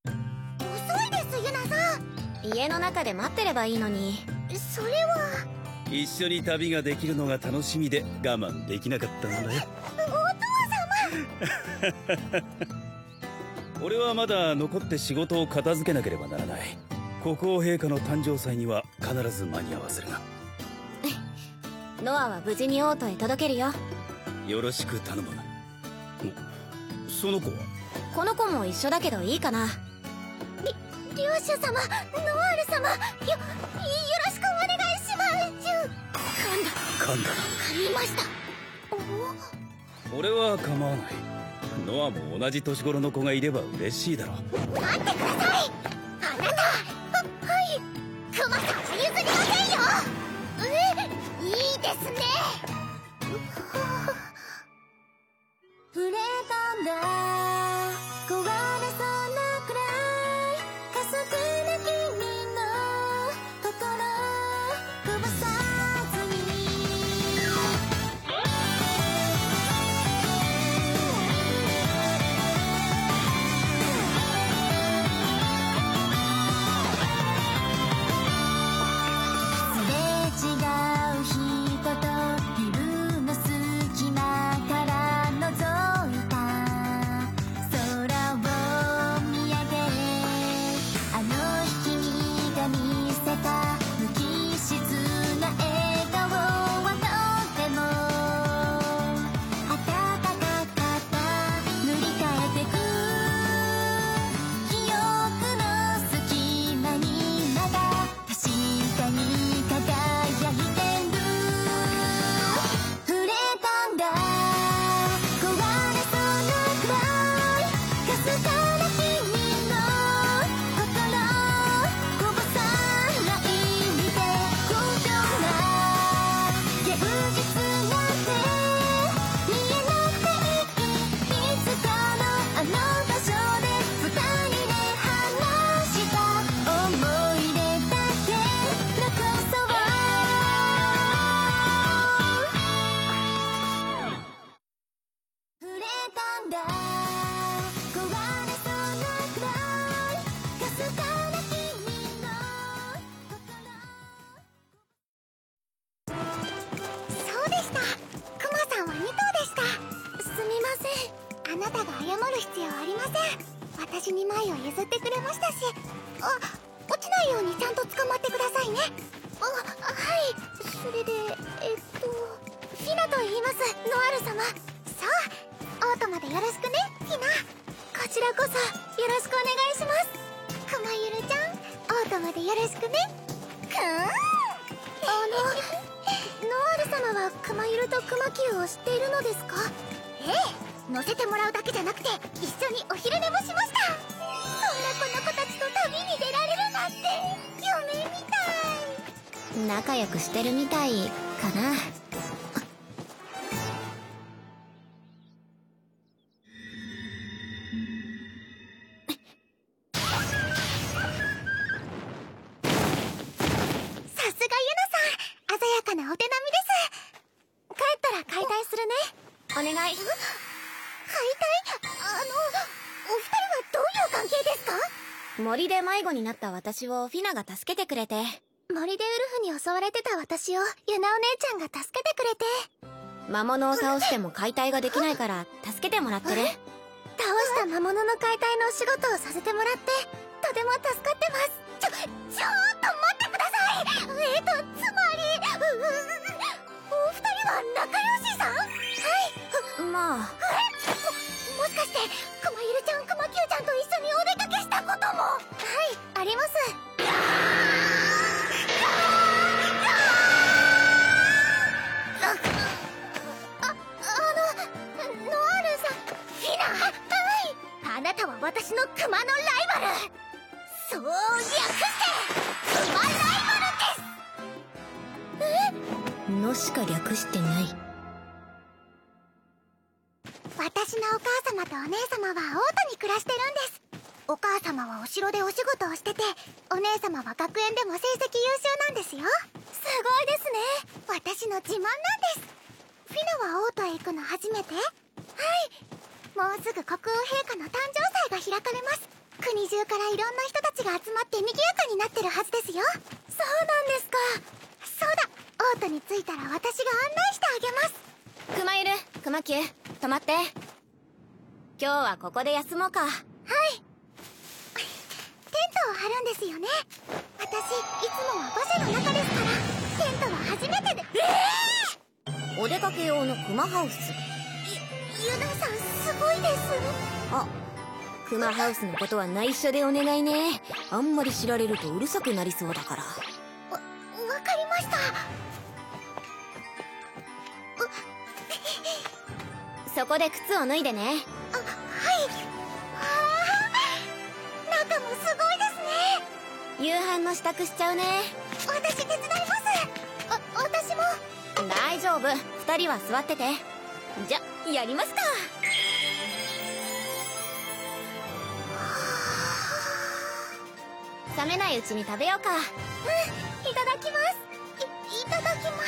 遅いですユナさん。 家の中で待ってればいいのに。 それは。 一緒に旅ができるのが楽しみで我慢できなかったのだよ。 お父様俺はまだ残って仕事を片付けなければならない。国王陛下の誕生祭には必ず間に合わせるが。 ノアは無事に王都へ届けるよ。 よろしく頼む。その子は？ この子も一緒だけどいいかな。 リュウシュ様、ノワール様、よろしくお願いします。 噛んだな。 噛みました。 俺は構わない。ノアも同じ年頃の子がいれば嬉しいだろう。 待ってください。あなた。はい。クマさんは譲りませんよ。いいですね。触れたんだ。壊れそうなくらいかすかな君の心こぼさずに。すれ違う人とビルの隙間から覗いた空を見上げ、あの日君が見せた無機質な笑顔はとても温かかった。塗り替えてく記憶の隙間にまだ確かに輝いてる。触れたんだ。壊れそうなくらいかすかな君の心こぼさないで。高尚な現実なんて逃げなくていい。いつかのあの場所で二人で話した思い出だけ残そう。触れたんだ。壊れそうなくらいかすかな君の心。そうでした。クマさんは2頭でした。すみません。あなたが謝る必要ありません。私に前を譲ってくれましたし。落ちないようにちゃんと捕まってくださいね。はい。それでフィナと言います。ノアル様。そう、オートまでよろしくね、フィナ。こちらこそよろしくお願いします。クマゆるちゃん、オートまでよろしくね。ノアル様はクマゆるとクマキューを知っているのですか？ええ、乗せてもらうだけじゃなくて一緒にお昼寝もしました。そんなこの子たちと旅に出られるなんて夢みたい。 仲良くしてるみたいかな。 さすがユナさん、鮮やかなお手並みです。帰ったら解体するね。 お願い。 解体？お二人はどういう関係ですか？ 森で迷子になった私をフィナが助けてくれて。 森でウルフに襲われてた私をユナお姉ちゃんが助けてくれて。 魔物を倒しても解体ができないから助けてもらってね。 倒した魔物の解体のお仕事をさせてもらってとても助かってます。ちょっと待ってください。つまりお二人は仲良しさん？はい。 まあ。 もしかしてクマゆるちゃん、クマキューちゃんと一緒にお出かけしたことも？はい、あります。ノアールさん。フィナ。はい。あなたは私のクマのライバル。そう略してクマライバルです。 のしか略してない。 私のお母様とお姉様はオートに暮らしてるんです。お母様はお城でお仕事をしてて、お姉様は学園でも成績優秀なんですよ。すごいですね。私の自慢なんです。フィナはオートへ行くの初めて？はい。もうすぐ国王陛下の誕生祭が開かれます。国国中からいろんな人たちが集まって賑やかになってるはずですよ。そうなんですか。そうだ、オートに着いたら私が案内してあげます。 クマイル、クマキュ、止まって。今日はここで休もうか。はい。 テントを張るんですよね。私いつもは馬車の中ですから、テントは初めてで。 お出かけ用のクマハウス。 ユナさんすごいです。 あ、クマハウスのことは内緒でお願いね。あんまり知られるとうるさくなりそうだから。 わかりました。 そこで靴を脱いでね。 はい。中もすごいですね。 夕飯の支度しちゃうね。 私手伝います。私も。 大丈夫、二人は座ってて。じゃ、やりますか。冷めないうちに食べようか。 うん、いただきます。いただきます。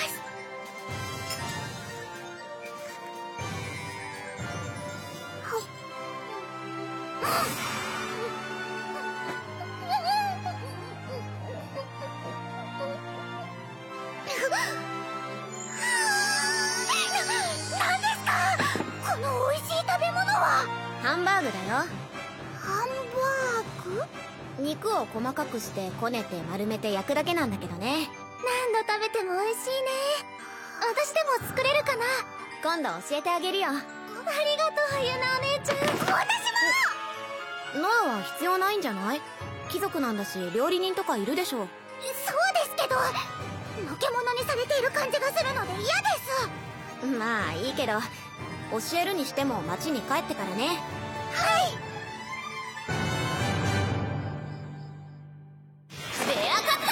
何ですかこの美味しい食べ物は。 ハンバーグだよ。 ハンバーグ？ 肉を細かくしてこねて丸めて焼くだけなんだけどね。 何度食べても美味しいね。私でも作れるかな。 今度教えてあげるよ。 ありがとう、ゆなお姉ちゃん。私も。 ノアは必要ないんじゃない？貴族なんだし料理人とかいるでしょう。 そうですけど、のけ者にされている感じがするので嫌です。 まあいいけど、教えるにしても町に帰ってからね。 はい。 ベアカッタ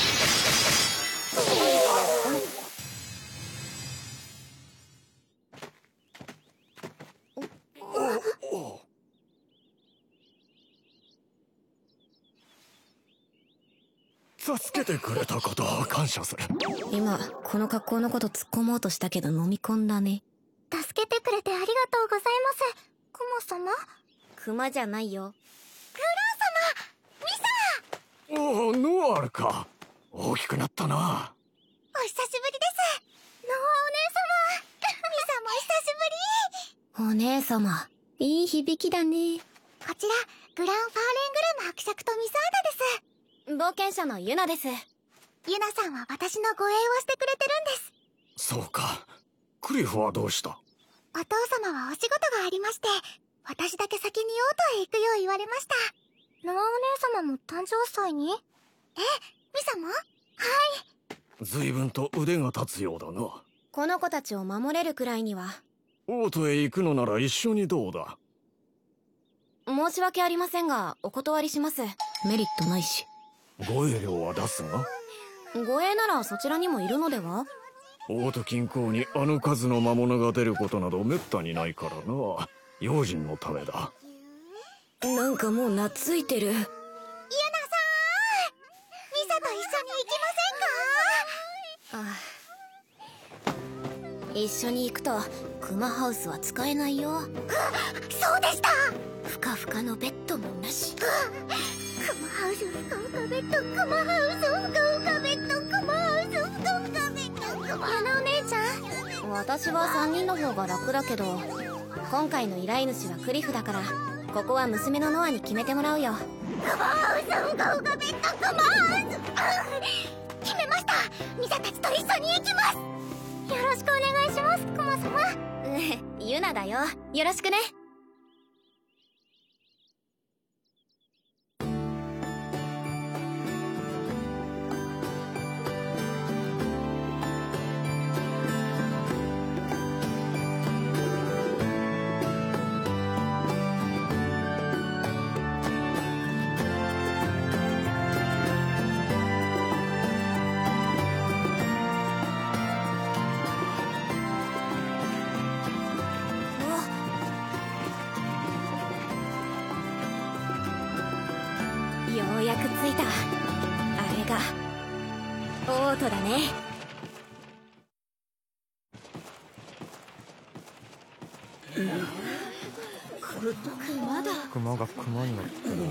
助けてくれたことを感謝する。 今この格好のこと突っ込もうとしたけど飲み込んだね。 助けてくれてありがとうございます。クマ様？ クマじゃないよ。 グラン様、ミサ。 おお、ノアールか。大きくなったな。 お久しぶりです。ノアお姉様。ミサも久しぶり。 お姉様、いい響きだね。 こちらグランファーレングラの伯爵とミサーダです。 冒険者のユナです。 ユナさんは私の護衛をしてくれてるんです。 そうか。クリフはどうした？ お父様はお仕事がありまして、私だけ先に王都へ行くよう言われました。ノアお姉様も誕生祭に？え、ミサも？はい。 随分と腕が立つようだな。 この子たちを守れるくらいには。 王都へ行くのなら一緒にどうだ？ 申し訳ありませんがお断りします。メリットないし。 ご遠慮は出すが。 護衛ならそちらにもいるのでは？ 王都近郊にあの数の魔物が出ることなどめったにないからな。用心のためだ。 なんかもう懐いてる。 ユナさん、ミサと一緒に行きませんか？ 一緒に行くとクマハウスは使えないよ。 そうでした。 ふかふかのベッドもなし。 クマハウス、ふかふかベッド、クマハウス、ふかふかベッド、クマハウス、ふかふかベッド、ユナお姉ちゃん。 私は3人の方が楽だけど、今回の依頼主はクリフだからここは娘のノアに決めてもらうよ。 クマハウス、ふかふかベッド、クマハウス。決めました。ミサたちと一緒に行きます。よろしくお願いします、クマ様。 ユナだよ。よろしくね。ようやく着いた。あれが王都だね。 ク熊が熊になる。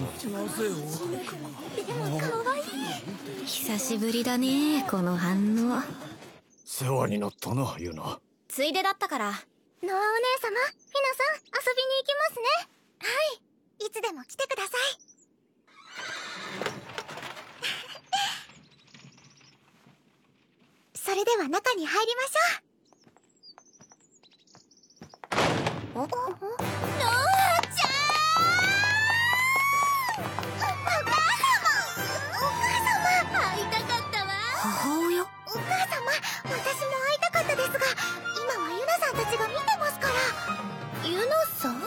久しぶりだね、この反応。 世話になったな、ユナ。 ついでだったから。 ノアお姉様、ひなさん、遊びに行きますね。はい、いつでも来てください。それでは中に入りましょう。ノアちゃん、お母様、会いたかったわ。 母親？ お母様、私も会いたかったですが、今はユナさんたちが見てますから。ユナさん？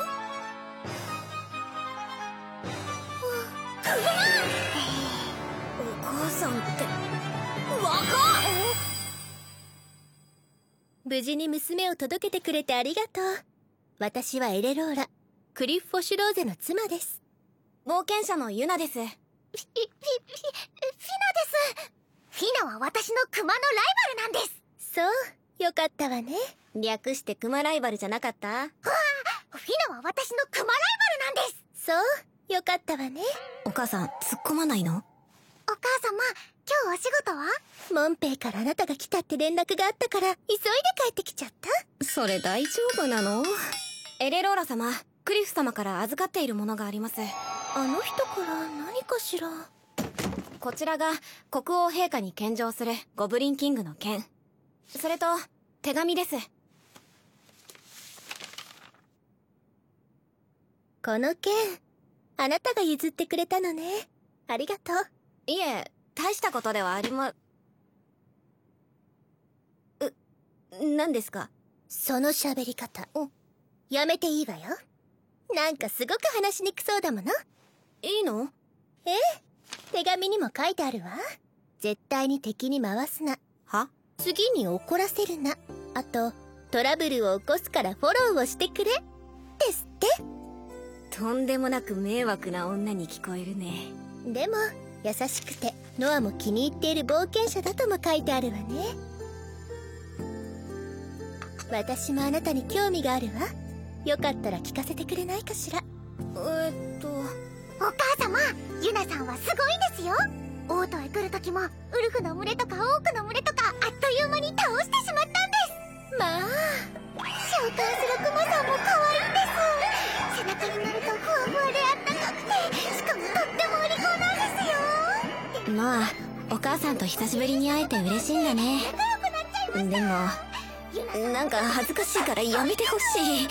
お母さんって若っ！ 無事に娘を届けてくれてありがとう。私はエレローラ、クリフ・フォシュローゼの妻です。冒険者のユナです。 フィナです。フィナは私のクマのライバルなんです。 そう、よかったわね。略してクマライバルじゃなかった？ フィナは私のクマライバルなんです。 そう、よかったわね。お母さん、突っ込まないの？ お母様、今日お仕事は？ モンペイからあなたが来たって連絡があったから、急いで帰ってきちゃった。それ大丈夫なの？エレローラ様、クリフ様から預かっているものがあります。 あの人から何かしら？ こちらが国王陛下に献上するゴブリンキングの剣。それと、手紙です。 この剣、あなたが譲ってくれたのね。ありがとう。 いえ、大したことではありま…何ですか？ その喋り方。やめていいわよ。なんかすごく話しにくそうだもの。 いいの？ ええ。手紙にも書いてあるわ。絶対に敵に回すな。 は？ 次に怒らせるな。あと、トラブルを起こすからフォローをしてくれ。ですって。 とんでもなく迷惑な女に聞こえるね。 でも、優しくて、ノアも気に入っている冒険者だとも書いてあるわね。私もあなたに興味があるわ。よかったら聞かせてくれないかしら。お母様、ユナさんはすごいですよ。オートへ来る時もウルフの群れとかオークの群れとかあっという間に倒してしまったんです。まあ、召喚するクマさんも可愛いんです。背中に乗るとふわふわであったかくて、しかもとってもお利口なんですよ。 まあ、お母さんと久しぶりに会えて嬉しいんだね。でも、なんか恥ずかしいからやめてほしい。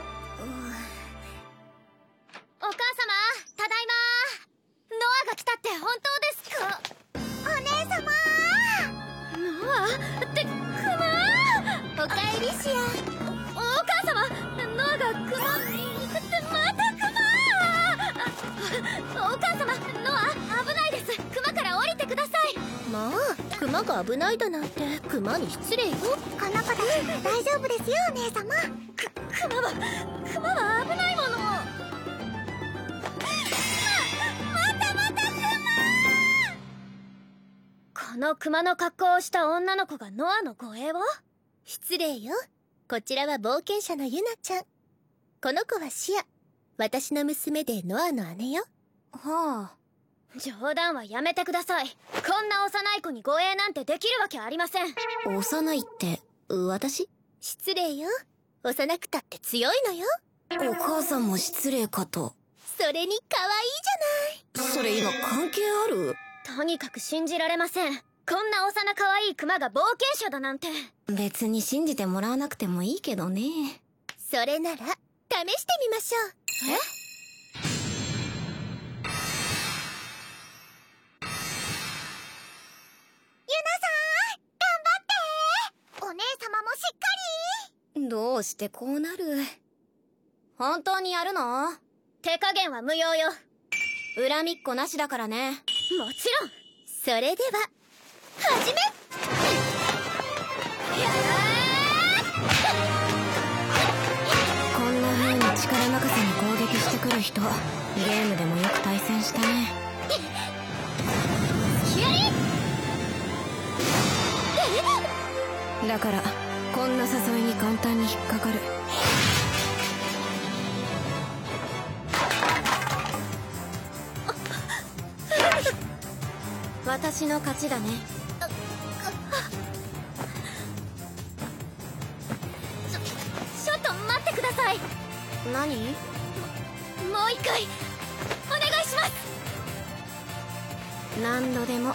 お母様、ただいま。ノアが来たって本当ですか？お姉様。ノアってクマ。おかえりしや。お母様、ノアがクマってまたクマ。お母様、ノア危ないです。クマから降りてください。まあ、クマが危ないだなんてクマに失礼よ。この子たちなら大丈夫ですよ、お姉様。クマは危ないもの。このクマの格好をした女の子がノアの護衛を？失礼よ。こちらは冒険者のユナちゃん。この子はシア。私の娘でノアの姉よ。 はあ。 冗談はやめてください。こんな幼い子に護衛なんてできるわけありません。 幼いって、私？ 失礼よ。幼くたって強いのよ。 お母さんも失礼かと。 それに可愛いじゃない。 それ今関係ある？ とにかく信じられません。こんな幼可愛いクマが冒険者だなんて。 別に信じてもらわなくてもいいけどね。 それなら試してみましょう。 え？ ユナさん、頑張って。お姉様もしっかり。 どうしてこうなる？本当にやるの？ 手加減は無用よ。 恨みっこなしだからね。 もちろん。それでは始め。 こんな風に力任せに攻撃してくる人、ゲームでもよく対戦したね。だからこんな誘いに簡単に引っかかる。 私の勝ちだね。ちょっと待ってください。何？もう一回お願いします。何度でも。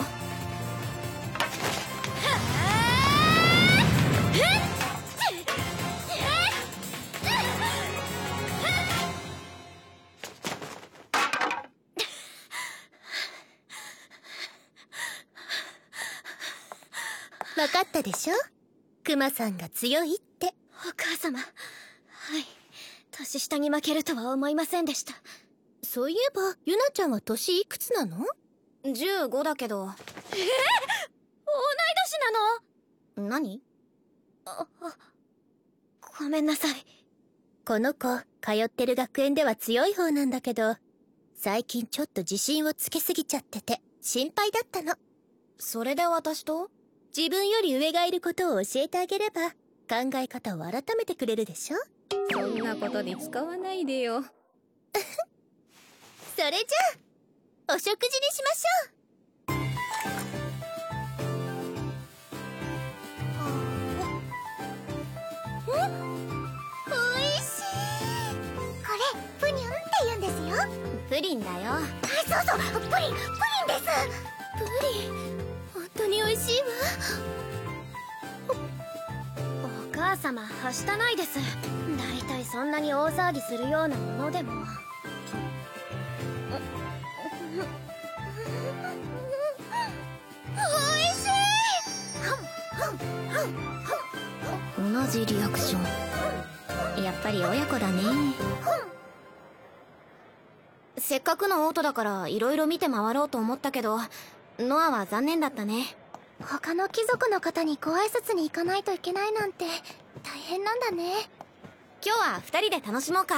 分かったでしょ？クマさんが強いって。 お母様、はい、年下に負けるとは思いませんでした。 そういえばユナちゃんは年いくつなの ？15だけど。同い年なの？何？ごめんなさい。 この子通ってる学園では強い方なんだけど、最近ちょっと自信をつけすぎちゃってて心配だったの。 それで私と？ 自分より上がいることを教えてあげれば考え方を改めてくれるでしょ。 そんなことで使わないでよ。 それじゃあお食事にしましょう。おいしい。これプニュンって言うんですよ。 プリンだよ。 そうそう、プリンです。プリン本当においしいわ。 お母様、はしたないです。だいたいそんなに大騒ぎするようなものでも。 おいしい。 同じリアクション。やっぱり親子だね。せっかくのオートだからいろいろ見て回ろうと思ったけど、ノアは残念だったね。 他の貴族の方にご挨拶に行かないといけないなんて大変なんだね。 今日は2人で楽しもうか。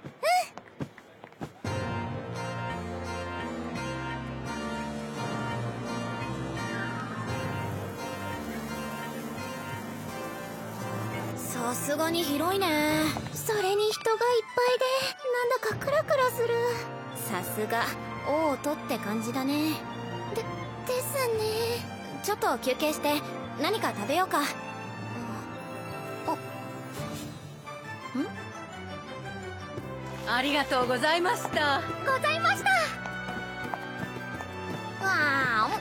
さすがに広いね。 それに人がいっぱいでなんだかクラクラする。 さすが王都って感じだね。 ですね。 ちょっと休憩して何か食べようか。 ありがとうございました。 わあ、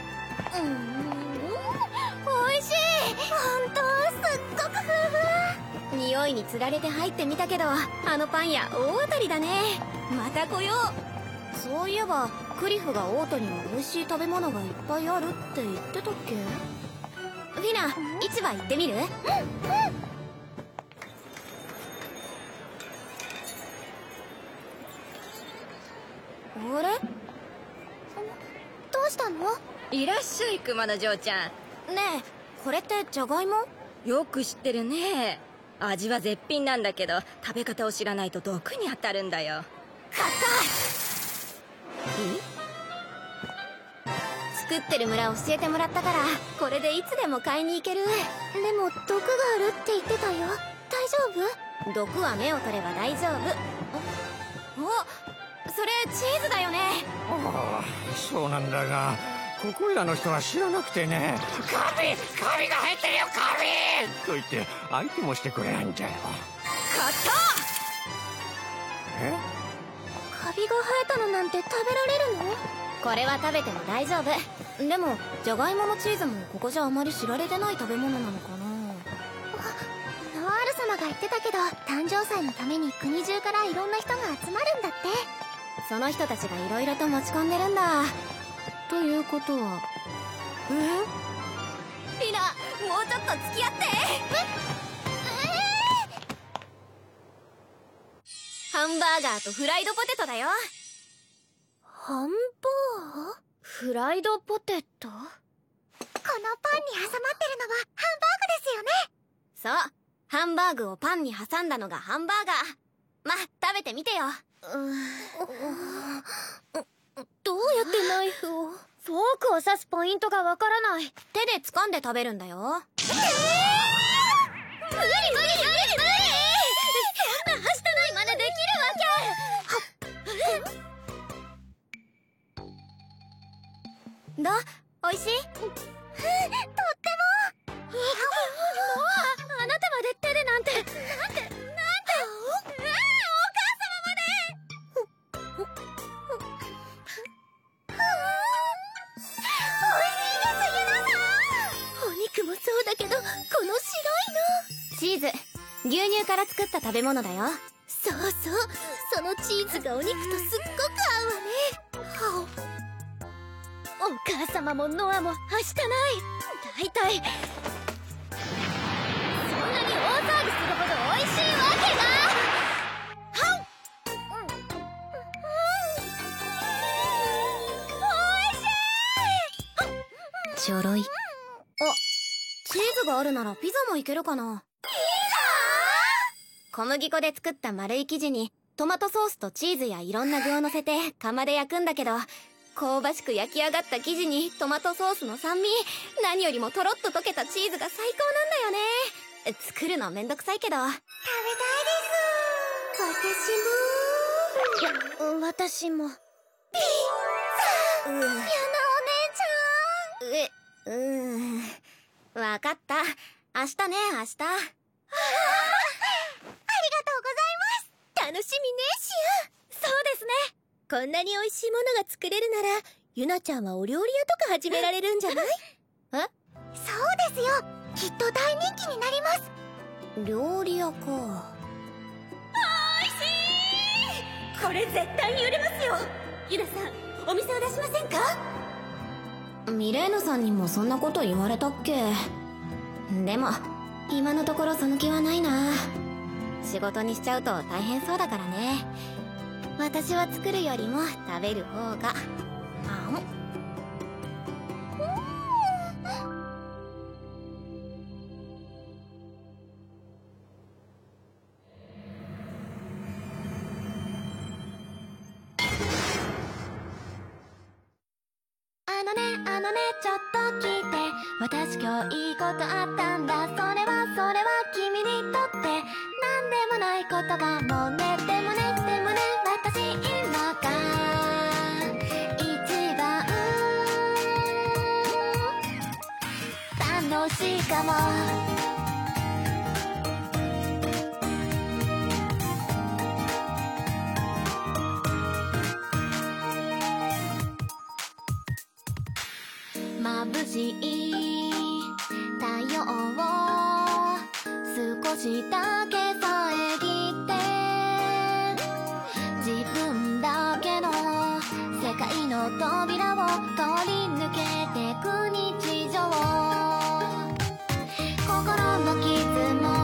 おいしい。本当すっごくふわふわ。 匂いにつられて入ってみたけど、あのパン屋大当たりだね。また来よう。そういえばクリフがオートには美味しい食べ物がいっぱいあるって言ってたっけ？フィナ、市場行ってみる？あれ？ どうしたの？ いらっしゃい、熊の嬢ちゃん。 ねえ、これってじゃがいも？ よく知ってるね。味は絶品なんだけど、食べ方を知らないと毒に当たるんだよ。 買った！作ってる村教えてもらったから、これでいつでも買いに行ける。 でも毒があるって言ってたよ。大丈夫？ 毒は目を取れば大丈夫。お、それチーズだよね。 ああ、そうなんだがここいらの人は知らなくてね。カビが生えてるよ、カビと言って相手もしてくれないんだよ。 買った！ え？ カビが生えたのなんて食べられるの？ これは食べても大丈夫。でもじゃがいももチーズもここじゃあまり知られてない食べ物なのかな。 ノワール様が言ってたけど、誕生祭のために国中からいろんな人が集まるんだって。 その人たちがいろいろと持ち込んでるんだ。ということは、リナ、もうちょっと付き合って。ハンバーガーとフライドポテトだよ。 ハンバーガー？ フライドポテト？ このパンに挟まってるのはハンバーグですよね。 そう、ハンバーグをパンに挟んだのがハンバーガー。ま、食べてみてよ。 どうやってナイフを？ フォークを刺すポイントがわからない。手で掴んで食べるんだよ。無理そんなはしたない真似できるわけ。 おいしい？とっても。もうあなたまで手でなんて。なんて。お母様まで。おいしいです、ユナさん。お肉もそうだけど、この白いの。チーズ、牛乳から作った食べ物だよ。そうそう、そのチーズがお肉とすっごく合うわね。お母様もノアもはしたない。大体そんなに大騒ぎするほど美味しいわけが。ちょろい。あ、チーズがあるならピザもいけるかな。ピザ？小麦粉で作った丸い生地にトマトソースとチーズやいろんな具を乗せて窯で焼くんだけど、香ばしく焼き上がった生地にトマトソースの酸味、何よりもとろっと溶けたチーズが最高なんだよね。作るのめんどくさいけど。食べたいです。私も。ピザ！やなお姉ちゃん。わかった。明日ね、明日。ありがとうございます。楽しみね、シア。そうですね。こんなに美味しいものが作れるなら、ユナちゃんはお料理屋とか始められるんじゃない？え？そうですよ。きっと大人気になります。料理屋か。おいしい！これ絶対に売れますよ。ユナさん、お店を出しませんか？ミレーヌさんにもそんなこと言われたっけ？でも今のところその気はないな。仕事にしちゃうと大変そうだからね。私は作るよりも食べる方が。あのね、ちょっと聞いて。私今日いいことあったんだ。それは君にとってなんでもないことかもね。でもね、私今が一番楽しいかも。眩しい太陽を少しだけ遮って自分だけの世界の扉を通り抜けてく日常。心の傷も